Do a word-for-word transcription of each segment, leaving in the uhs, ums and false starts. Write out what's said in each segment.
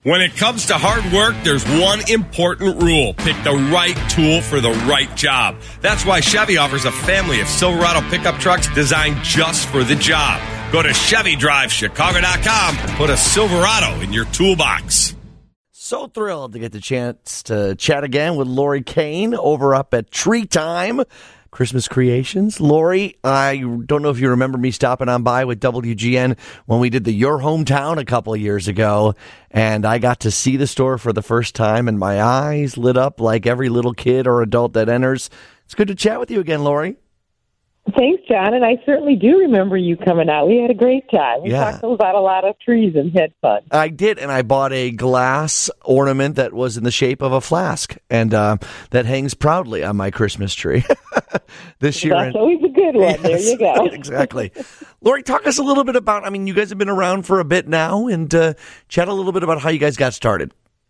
When it comes to hard work, there's one important rule. Pick the right tool for the right job. That's why Chevy offers a family of Silverado pickup trucks designed just for the job. Go to Chevy Drive Chicago dot com and put a Silverado in your toolbox. So thrilled to get the chance to chat again with Lori Kane over up at Tree Time Christmas Creations. Lori, I don't know if you remember me stopping on by with W G N when we did the Your Hometown a couple of years ago, and I got to see the store for the first time, and my eyes lit up like every little kid or adult that enters. It's good to chat with you again, Lori. Thanks, John, and I certainly do remember you coming out. We had a great time. We Yeah. talked about a lot of trees and had fun. I did, and I bought a glass ornament that was in the shape of a flask, and uh, that hangs proudly on my Christmas tree this year. That's always a good one. Yes, there you go. Exactly. Lori, talk us a little bit about, I mean, you guys have been around for a bit now, and uh, chat a little bit about how you guys got started.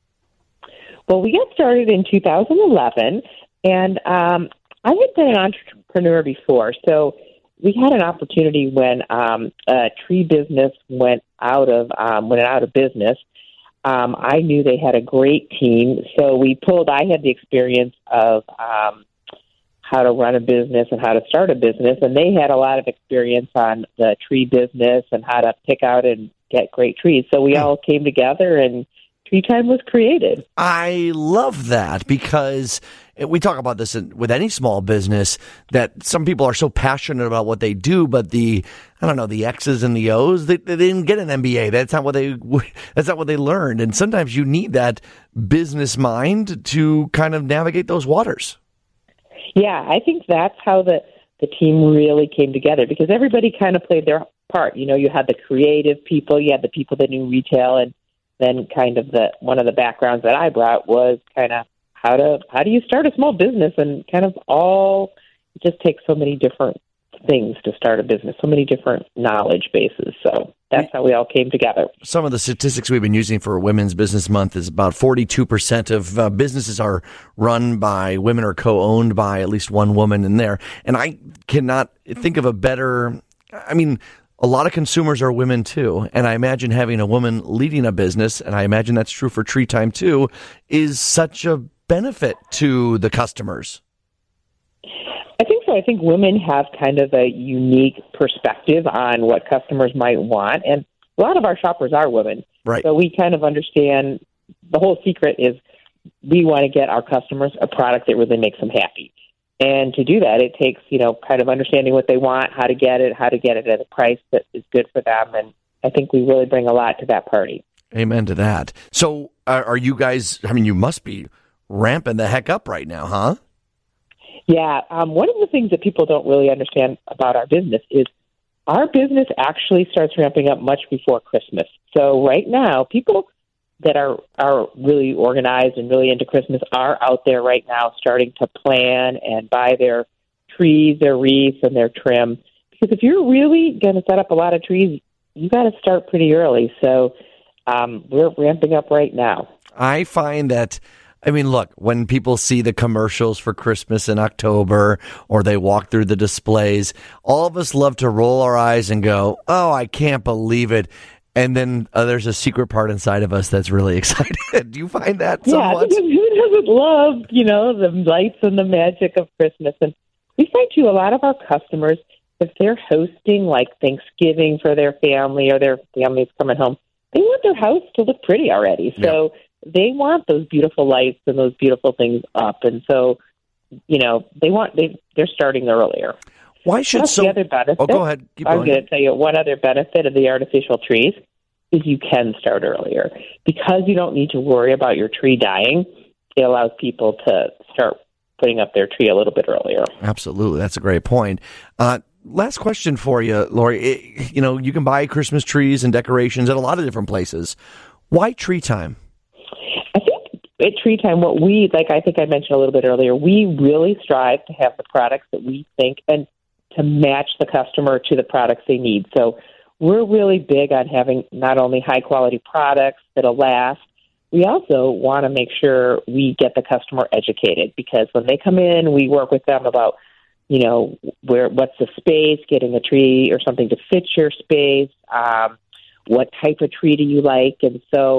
Well, we got started in two thousand eleven, and um, I had been an entrepreneur before, so we had an opportunity when um, a tree business went out of um, went out of business. Um, I knew they had a great team, so we pulled. I had the experience of um, how to run a business and how to start a business, and they had a lot of experience on the tree business and how to pick out and get great trees. So we all came together, and Tree Time was created. I love that because we talk about this in, with any small business, that some people are so passionate about what they do, but the, I don't know, the X's and the O's, they, they didn't get an M B A. That's not what they, that's not what they learned. And sometimes you need that business mind to kind of navigate those waters. Yeah, I think that's how the, the team really came together, because everybody kind of played their part. You know, you had the creative people, you had the people that knew retail, and then kind of the one of the backgrounds that I brought was kind of how to how do you start a small business, and kind of all it just takes so many different things to start a business, so many different knowledge bases. So that's how we all came together. Some of the statistics we've been using for Women's Business Month is about forty-two percent of uh, businesses are run by women or co-owned by at least one woman in there. And I cannot think of a better, I mean, a lot of consumers are women too, and I imagine having a woman leading a business, and I imagine that's true for Tree Time too, is such a benefit to the customers. I think so. I think women have kind of a unique perspective on what customers might want, and a lot of our shoppers are women. Right. So we kind of understand the whole secret is we want to get our customers a product that really makes them happy. And to do that, it takes, you know, kind of understanding what they want, how to get it, how to get it at a price that is good for them. And I think we really bring a lot to that party. Amen to that. So uh, are you guys, I mean, you must be ramping the heck up right now, huh? Yeah. Um, one of the things that people don't really understand about our business is our business actually starts ramping up much before Christmas. So right now, people that are, are really organized and really into Christmas are out there right now starting to plan and buy their trees, their wreaths, and their trim. Because if you're really going to set up a lot of trees, you got to start pretty early. So um, we're ramping up right now. I find that, I mean, look, when people see the commercials for Christmas in October or they walk through the displays, all of us love to roll our eyes and go, oh, I can't believe it. And then uh, there's a secret part inside of us that's really excited. Do you find that somewhat? Yeah, because who doesn't love, you know, the lights and the magic of Christmas? And we find, too, a lot of our customers, if they're hosting, like, Thanksgiving for their family or their family's coming home, they want their house to look pretty already. So yeah. They want those beautiful lights and those beautiful things up. And so, you know, they want, they, they're starting earlier. Why should That's so? the other benefit. Oh, go ahead. Keep I'm going. going to tell you one other benefit of the artificial trees is you can start earlier. Because you don't need to worry about your tree dying, it allows people to start putting up their tree a little bit earlier. Absolutely. That's a great point. Uh, last question for you, Lori. It, you know, you can buy Christmas trees and decorations at a lot of different places. Why Tree Time? I think at Tree Time, what we, like I think I mentioned a little bit earlier, we really strive to have the products that we think and to match the customer to the products they need. So we're really big on having not only high-quality products that'll last, we also want to make sure we get the customer educated, because when they come in, we work with them about, you know, where what's the space, getting a tree or something to fit your space, um, what type of tree do you like? And so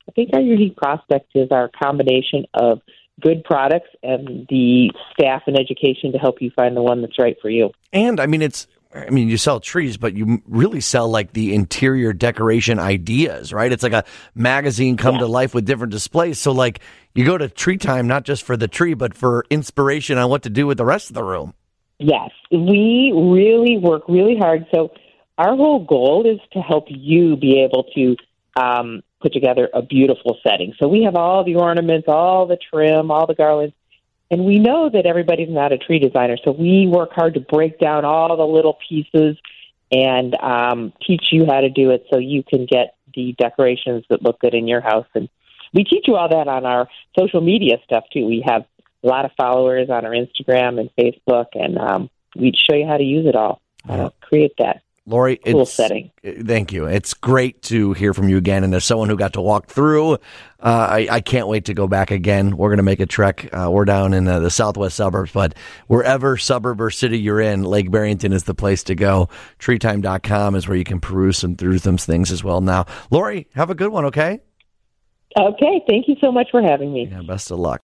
I think our unique prospect is our combination of good products and the staff and education to help you find the one that's right for you. And I mean, it's, I mean, you sell trees, but you really sell like the interior decoration ideas, right? It's like a magazine come yeah. to life with different displays. So like you go to Tree Time, not just for the tree, but for inspiration on what to do with the rest of the room. Yes, we really work really hard. So our whole goal is to help you be able to um, put together a beautiful setting. So we have all the ornaments, all the trim, all the garlands, and we know that everybody's not a tree designer. So we work hard to break down all the little pieces and um, teach you how to do it so you can get the decorations that look good in your house. And we teach you all that on our social media stuff, too. We have a lot of followers on our Instagram and Facebook, and um, we show you how to use it all, how to create that Lori, cool it's, setting. Thank you. It's great to hear from you again, and as someone who got to walk through, uh, I, I can't wait to go back again. We're going to make a trek. Uh, we're down in uh, the southwest suburbs, but wherever suburb or city you're in, Lake Barrington is the place to go. tree time dot com is where you can peruse some through some things as well. Now, Lori, have a good one, okay? Okay. Thank you so much for having me. Yeah, best of luck.